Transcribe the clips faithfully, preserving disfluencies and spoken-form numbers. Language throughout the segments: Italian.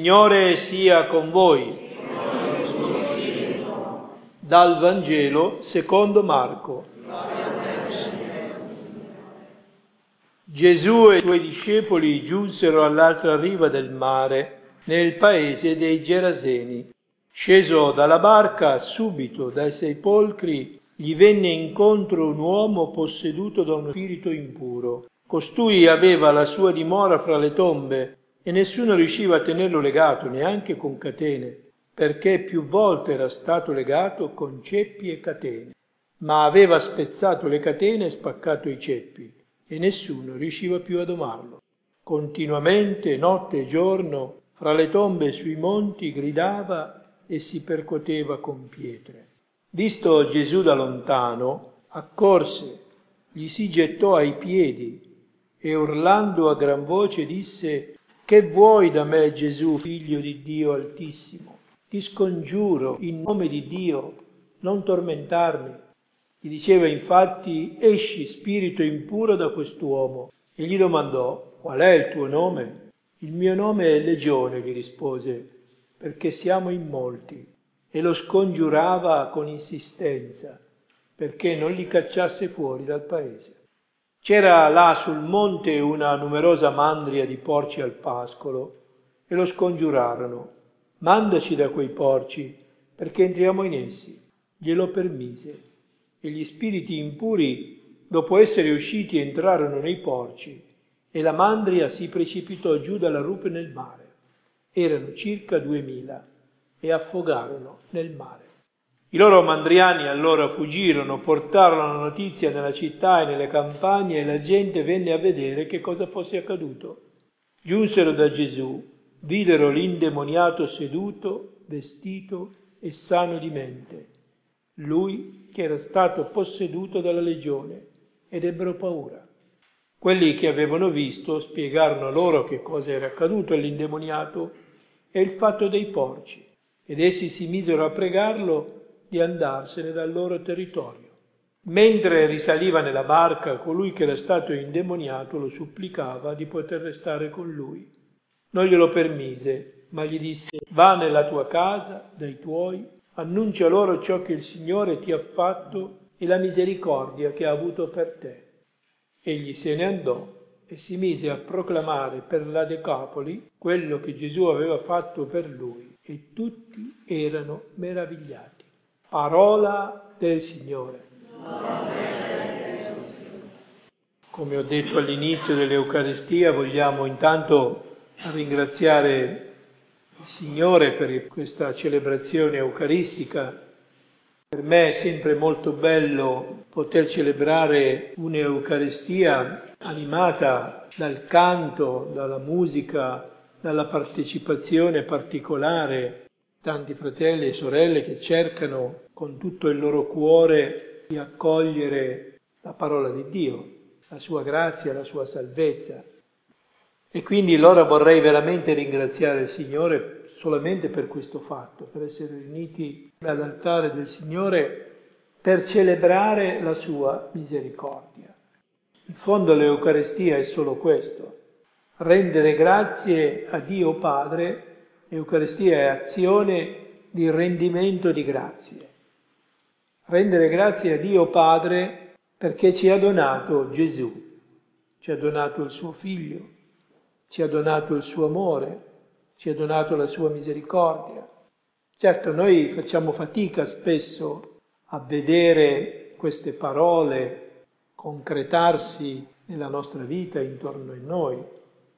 Signore sia con voi. Dal Vangelo secondo Marco. Gesù e i suoi discepoli giunsero all'altra riva del mare, nel paese dei Geraseni. Sceso dalla barca, subito dai sepolcri gli venne incontro un uomo posseduto da uno spirito impuro. Costui aveva la sua dimora fra le tombe e nessuno riusciva a tenerlo legato, neanche con catene, perché più volte era stato legato con ceppi e catene, ma aveva spezzato le catene e spaccato i ceppi, e nessuno riusciva più a domarlo. Continuamente, notte e giorno, fra le tombe e sui monti gridava e si percuoteva con pietre. Visto Gesù da lontano, accorse, gli si gettò ai piedi e urlando a gran voce disse: «Che vuoi da me, Gesù, figlio di Dio Altissimo? Ti scongiuro, in nome di Dio, non tormentarmi». Gli diceva infatti: «Esci, spirito impuro, da quest'uomo». E gli domandò: «Qual è il tuo nome?» «Il mio nome è Legione», gli rispose, «perché siamo in molti». E lo scongiurava con insistenza, perché non li cacciasse fuori dal paese. C'era là sul monte una numerosa mandria di porci al pascolo e lo scongiurarono: «Mandaci da quei porci, perché entriamo in essi». Glielo permise. E gli spiriti impuri, dopo essere usciti, entrarono nei porci e la mandria si precipitò giù dalla rupe nel mare. Erano circa duemila e affogarono nel mare. I loro mandriani allora fuggirono, portarono la notizia nella città e nelle campagne e la gente venne a vedere che cosa fosse accaduto. Giunsero da Gesù, videro l'indemoniato seduto, vestito e sano di mente, lui che era stato posseduto dalla legione, ed ebbero paura. Quelli che avevano visto spiegarono loro che cosa era accaduto all'indemoniato e il fatto dei porci, ed essi si misero a pregarlo di andarsene dal loro territorio. Mentre risaliva nella barca, colui che era stato indemoniato lo supplicava di poter restare con lui. Non glielo permise, ma gli disse: «Va nella tua casa, dai tuoi, annuncia loro ciò che il Signore ti ha fatto e la misericordia che ha avuto per te». Egli se ne andò e si mise a proclamare per la Decapoli quello che Gesù aveva fatto per lui, e tutti erano meravigliati. Parola del Signore. Come ho detto all'inizio dell'Eucaristia, vogliamo intanto ringraziare il Signore per questa celebrazione eucaristica. Per me è sempre molto bello poter celebrare un'Eucaristia animata dal canto, dalla musica, dalla partecipazione particolare. Tanti fratelli e sorelle che cercano con tutto il loro cuore di accogliere la parola di Dio, la sua grazia, la sua salvezza. E quindi allora vorrei veramente ringraziare il Signore solamente per questo fatto, per essere riuniti all'altare del Signore per celebrare la sua misericordia. In fondo l'Eucaristia è solo questo: rendere grazie a Dio Padre. L'Eucaristia è azione di rendimento di grazie. Rendere grazie a Dio Padre perché ci ha donato Gesù, ci ha donato il suo Figlio, ci ha donato il suo amore, ci ha donato la sua misericordia. Certo, noi facciamo fatica spesso a vedere queste parole concretarsi nella nostra vita intorno a noi.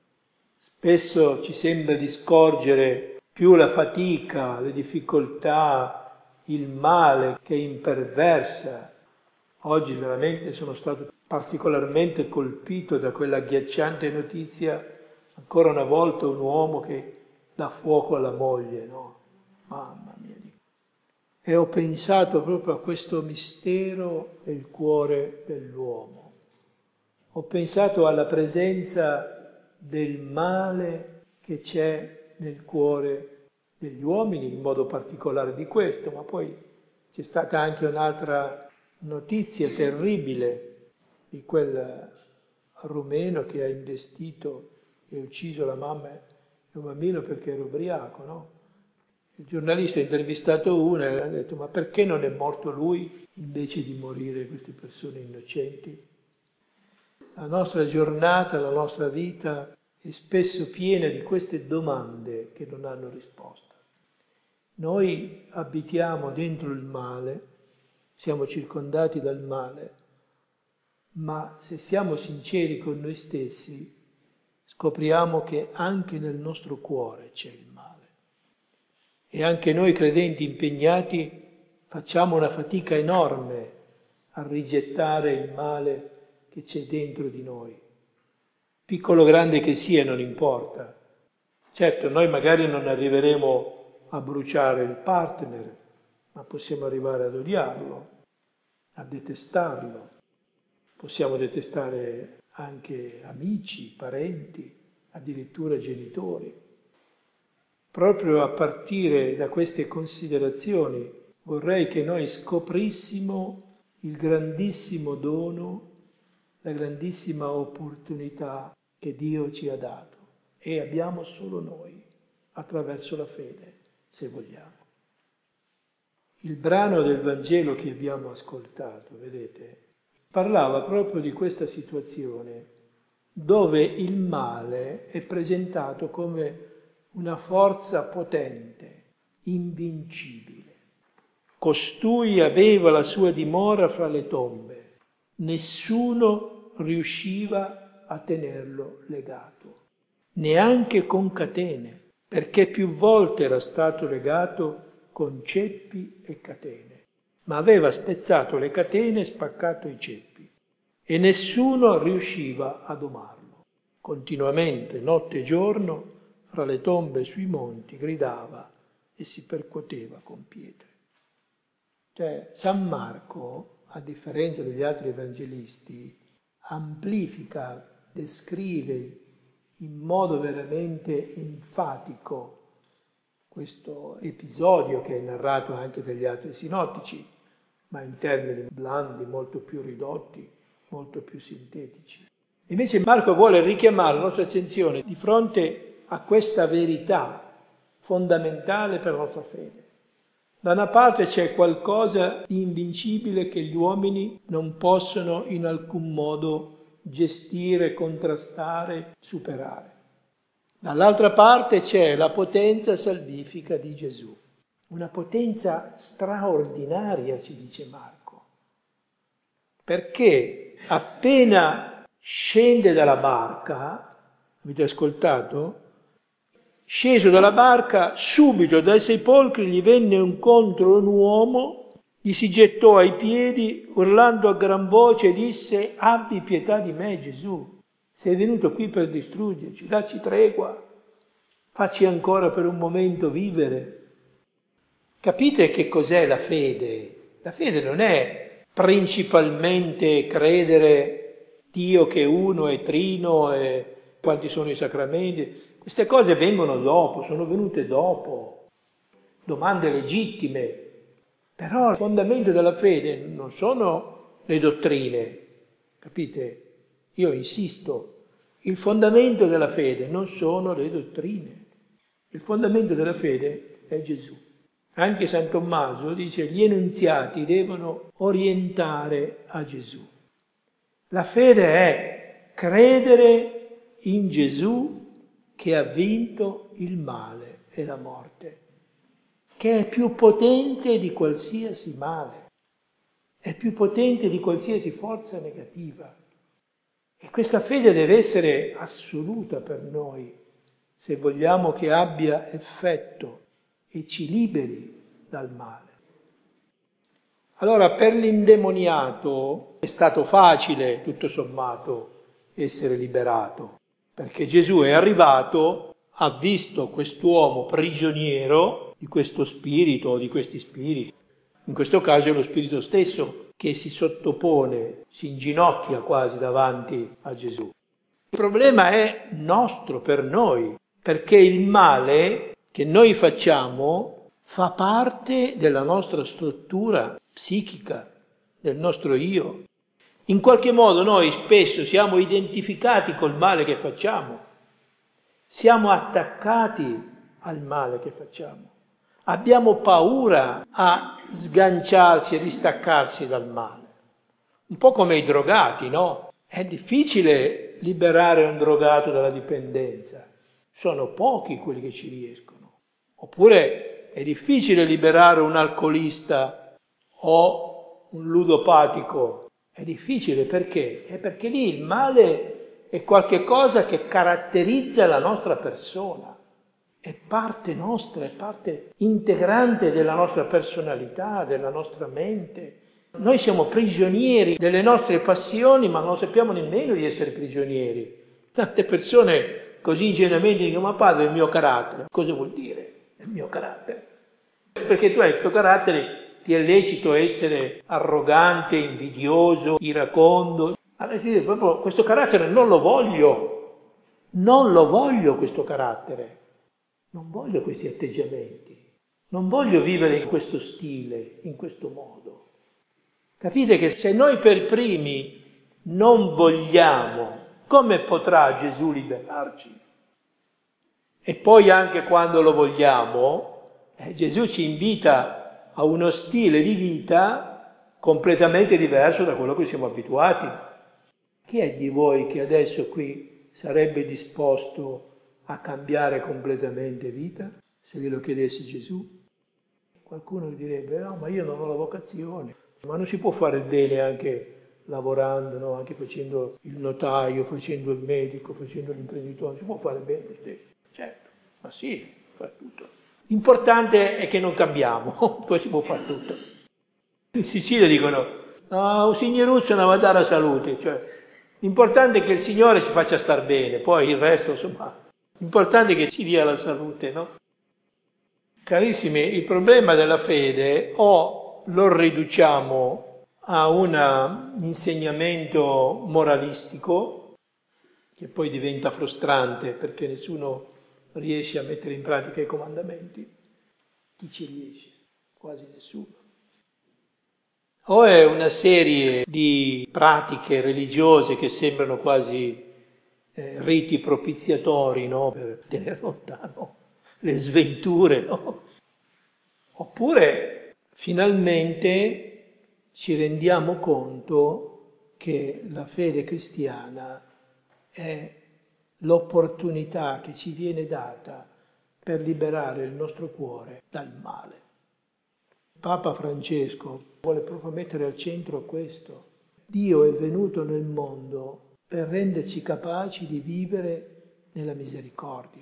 Spesso ci sembra di scorgere più la fatica, le difficoltà, il male che imperversa. Oggi veramente sono stato particolarmente colpito da quella agghiacciante notizia, ancora una volta un uomo che dà fuoco alla moglie, no? Mamma mia. E ho pensato proprio a questo mistero del cuore dell'uomo. Ho pensato alla presenza del male che c'è nel cuore degli uomini, in modo particolare di questo, ma poi c'è stata anche un'altra notizia terribile di quel rumeno che ha investito e ucciso la mamma e un bambino perché era ubriaco, no? Il giornalista ha intervistato uno e ha detto: ma perché non è morto lui invece di morire queste persone innocenti? La nostra giornata, la nostra vita è spesso piena di queste domande che non hanno risposta. Noi abitiamo dentro il male, siamo circondati dal male, ma se siamo sinceri con noi stessi scopriamo che anche nel nostro cuore c'è il male. E anche noi credenti impegnati facciamo una fatica enorme a rigettare il male che c'è dentro di noi. Piccolo o grande che sia, non importa. Certo, noi magari non arriveremo a bruciare il partner, ma possiamo arrivare ad odiarlo, a detestarlo. Possiamo detestare anche amici, parenti, addirittura genitori. Proprio a partire da queste considerazioni vorrei che noi scoprissimo il grandissimo dono, la grandissima opportunità che Dio ci ha dato e abbiamo solo noi attraverso la fede, se vogliamo. Il brano del Vangelo che abbiamo ascoltato, vedete, parlava proprio di questa situazione dove il male è presentato come una forza potente, invincibile. Costui aveva la sua dimora fra le tombe, nessuno riusciva a tenerlo legato, neanche con catene, perché più volte era stato legato con ceppi e catene, ma aveva spezzato le catene e spaccato i ceppi, e nessuno riusciva a domarlo. Continuamente, notte e giorno, fra le tombe e sui monti, gridava e si percuoteva con pietre. Cioè, San Marco, a differenza degli altri evangelisti, amplifica, descrive in modo veramente enfatico questo episodio che è narrato anche dagli altri sinottici, ma in termini blandi, molto più ridotti, molto più sintetici. Invece Marco vuole richiamare la nostra attenzione di fronte a questa verità fondamentale per la nostra fede. Da una parte c'è qualcosa di invincibile che gli uomini non possono in alcun modo gestire, contrastare, superare. Dall'altra parte c'è la potenza salvifica di Gesù, una potenza straordinaria, ci dice Marco, perché appena scende dalla barca, avete ascoltato? Sceso dalla barca, subito dai sepolcri gli venne incontro un uomo, gli si gettò ai piedi, urlando a gran voce, disse: abbi pietà di me, Gesù, sei venuto qui per distruggerci, dacci tregua, facci ancora per un momento vivere. Capite che cos'è la fede? La fede non è principalmente credere Dio che è uno e trino e quanti sono i sacramenti. Queste cose vengono dopo, sono venute dopo, domande legittime, però il fondamento della fede non sono le dottrine, capite? Io insisto, il fondamento della fede non sono le dottrine, il fondamento della fede è Gesù. Anche San Tommaso dice: gli enunziati devono orientare a Gesù. La fede è credere in Gesù che ha vinto il male e la morte, che è più potente di qualsiasi male, è più potente di qualsiasi forza negativa. E questa fede deve essere assoluta per noi, se vogliamo che abbia effetto e ci liberi dal male. Allora, per l'indemoniato è stato facile, tutto sommato, essere liberato, perché Gesù è arrivato, ha visto quest'uomo prigioniero di questo spirito o di questi spiriti. In questo caso è lo spirito stesso che si sottopone, si inginocchia quasi davanti a Gesù. Il problema è nostro, per noi, perché il male che noi facciamo fa parte della nostra struttura psichica, del nostro io. In qualche modo noi spesso siamo identificati col male che facciamo Siamo attaccati al male che facciamo. Abbiamo paura a sganciarci e distaccarci dal male. Un po' come i drogati, no? È difficile liberare un drogato dalla dipendenza. Sono pochi quelli che ci riescono. Oppure è difficile liberare un alcolista o un ludopatico. È difficile perché? È perché lì il male è qualche cosa che caratterizza la nostra persona. È parte nostra, è parte integrante della nostra personalità, della nostra mente. Noi siamo prigionieri delle nostre passioni, ma non sappiamo nemmeno di essere prigionieri. Tante persone così ingenuamente dicono: ma padre, è il mio carattere. Cosa vuol dire? È il mio carattere. Perché tu hai questo carattere, ti è lecito essere arrogante, invidioso, iracondo. Allora ti dico proprio: questo carattere non lo voglio, non lo voglio questo carattere. Non voglio questi atteggiamenti, non voglio vivere in questo stile, in questo modo. Capite che se noi per primi non vogliamo, come potrà Gesù liberarci? E poi anche quando lo vogliamo, eh, Gesù ci invita a uno stile di vita completamente diverso da quello che siamo abituati. Chi è di voi che adesso qui sarebbe disposto a cambiare completamente vita, se glielo chiedessi Gesù? Qualcuno direbbe: no, ma io non ho la vocazione, ma non si può fare il bene anche lavorando, no? Anche facendo il notaio, facendo il medico, facendo l'imprenditore, si può fare bene lo stesso. Certo, ma sì, fa tutto. L'importante è che non cambiamo, poi si può fare tutto. In Sicilia dicono: no, un signoruzzo non va a dare la salute, cioè l'importante è che il Signore ci faccia star bene, poi il resto, insomma, l'importante è che ci dia la salute, no? Carissimi, il problema della fede o lo riduciamo a un insegnamento moralistico, che poi diventa frustrante perché nessuno riesce a mettere in pratica i comandamenti. Chi ci riesce? Quasi nessuno. O è una serie di pratiche religiose che sembrano quasi eh, riti propiziatori, no? Per tenere lontano le sventure, no? Oppure finalmente ci rendiamo conto che la fede cristiana è l'opportunità che ci viene data per liberare il nostro cuore dal male. Papa Francesco vuole proprio mettere al centro questo. Dio è venuto nel mondo per renderci capaci di vivere nella misericordia.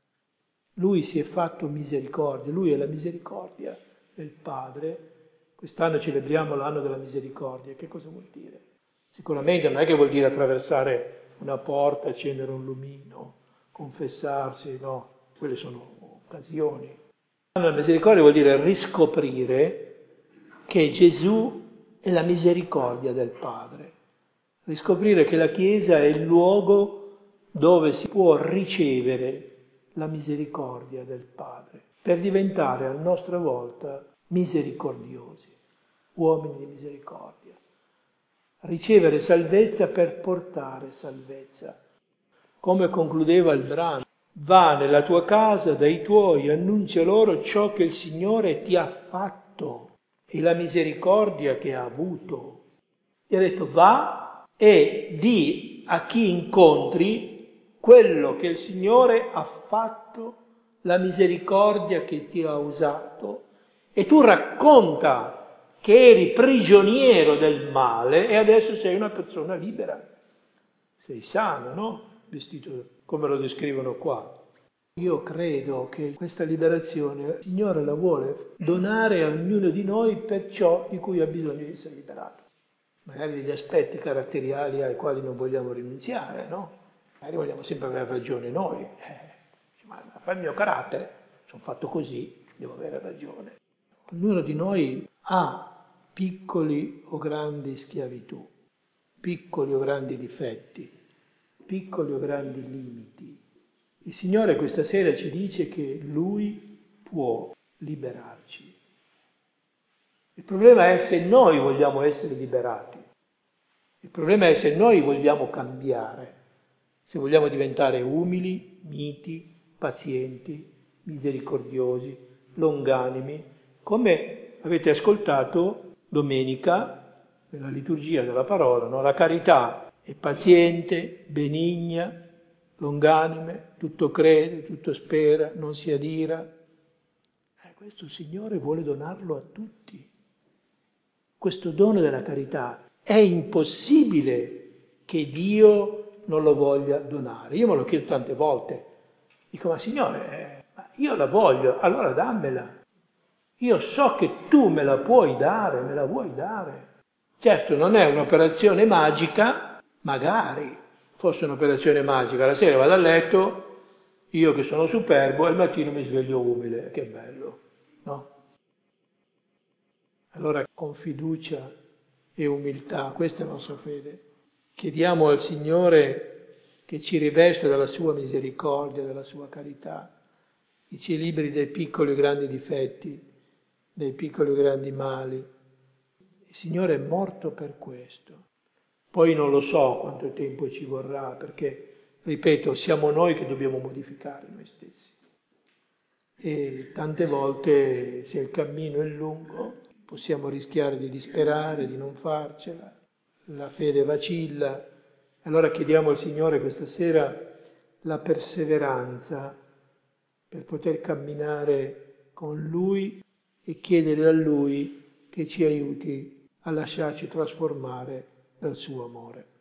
Lui si è fatto misericordia, lui è la misericordia del Padre. Quest'anno celebriamo l'anno della misericordia. Che cosa vuol dire? Sicuramente non è che vuol dire attraversare una porta, accendere un lumino, confessarsi, no, quelle sono occasioni. La misericordia vuol dire riscoprire che Gesù è la misericordia del Padre, riscoprire che la Chiesa è il luogo dove si può ricevere la misericordia del Padre, per diventare a nostra volta misericordiosi, uomini di misericordia. Ricevere salvezza per portare salvezza. Come concludeva il brano: va nella tua casa dai tuoi, annuncia loro ciò che il Signore ti ha fatto e la misericordia che ha avuto. Gli ha detto: va e di a chi incontri quello che il Signore ha fatto, la misericordia che ti ha usato, e tu racconta che eri prigioniero del male e adesso sei una persona libera. Sei sano, no? Vestito come lo descrivono qua. Io credo che questa liberazione il Signore la vuole donare a ognuno di noi per ciò di cui ha bisogno di essere liberato. Magari degli aspetti caratteriali ai quali non vogliamo rinunziare, no? Magari vogliamo sempre avere ragione noi. Eh, ma fa il mio carattere, sono fatto così, devo avere ragione. Ognuno di noi ha piccoli o grandi schiavitù, piccoli o grandi difetti, piccoli o grandi limiti. Il Signore questa sera ci dice che Lui può liberarci. Il problema è se noi vogliamo essere liberati. Il problema è se noi vogliamo cambiare. Se vogliamo diventare umili, miti, pazienti, misericordiosi, longanimi, come avete ascoltato domenica nella liturgia della parola, no? La carità è paziente, benigna, longanime, tutto crede, tutto spera, non si adira. Eh, questo il Signore vuole donarlo a tutti. Questo dono della carità è impossibile che Dio non lo voglia donare. Io me lo chiedo tante volte. Dico, ma Signore, eh, ma io la voglio, allora dammela. Io so che tu me la puoi dare, me la vuoi dare. Certo, non è un'operazione magica, magari fosse un'operazione magica. La sera vado a letto, io che sono superbo, e al mattino mi sveglio umile. Che bello, no? Allora, con fiducia e umiltà, questa è la nostra fede. Chiediamo al Signore che ci rivesta della sua misericordia, della sua carità, che ci liberi dai piccoli e grandi difetti, dai piccoli e grandi mali. Il Signore è morto per questo. Poi non lo so quanto tempo ci vorrà, perché, ripeto, siamo noi che dobbiamo modificare noi stessi. E tante volte, se il cammino è lungo, possiamo rischiare di disperare, di non farcela, la fede vacilla. Allora chiediamo al Signore questa sera la perseveranza per poter camminare con Lui e chiedere a Lui che ci aiuti a lasciarci trasformare dal suo amore.